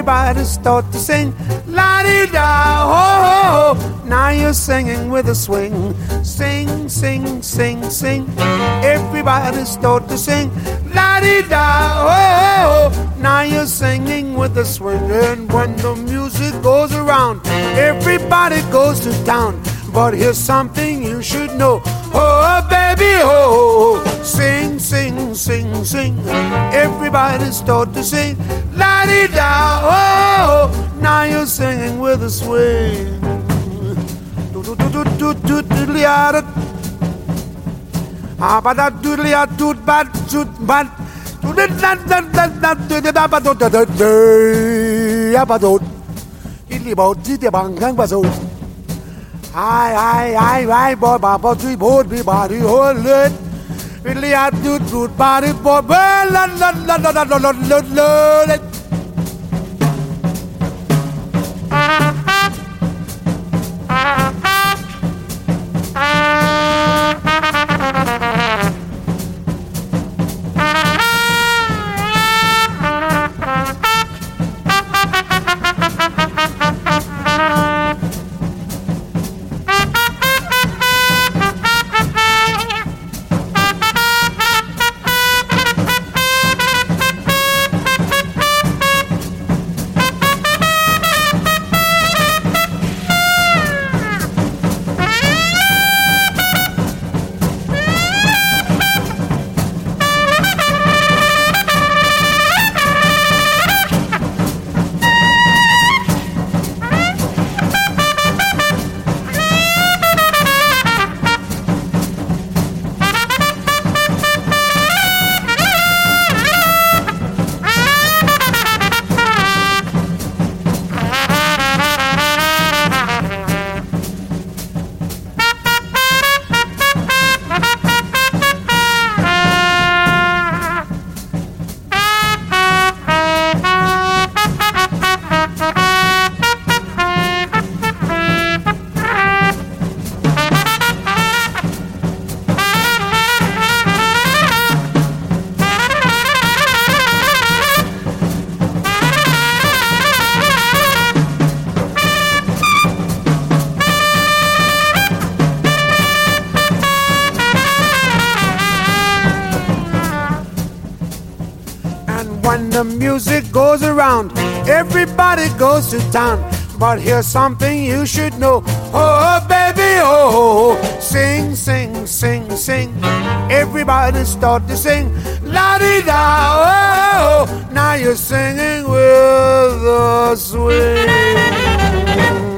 Everybody start to sing, la-di-da, ho, ho, ho. Now you're singing with a swing. Sing, sing, sing, sing. Everybody start to sing, la-di-da, ho, ho, ho. Now you're singing with a swing. And when the music goes around, everybody goes to town. But here's something you should know. Oh, baby, oh, sing, sing, sing, sing. Everybody start to sing, la-di-da, oh, now you're singing with a swing. I, boy, Baba, three board, be body, hold it. Really, I do, body, boy, it. When the music goes around, everybody goes to town. But here's something you should know. Oh, baby, oh, sing, sing, sing, sing. Everybody start to sing, la-di-da, oh, now you're singing with a swing.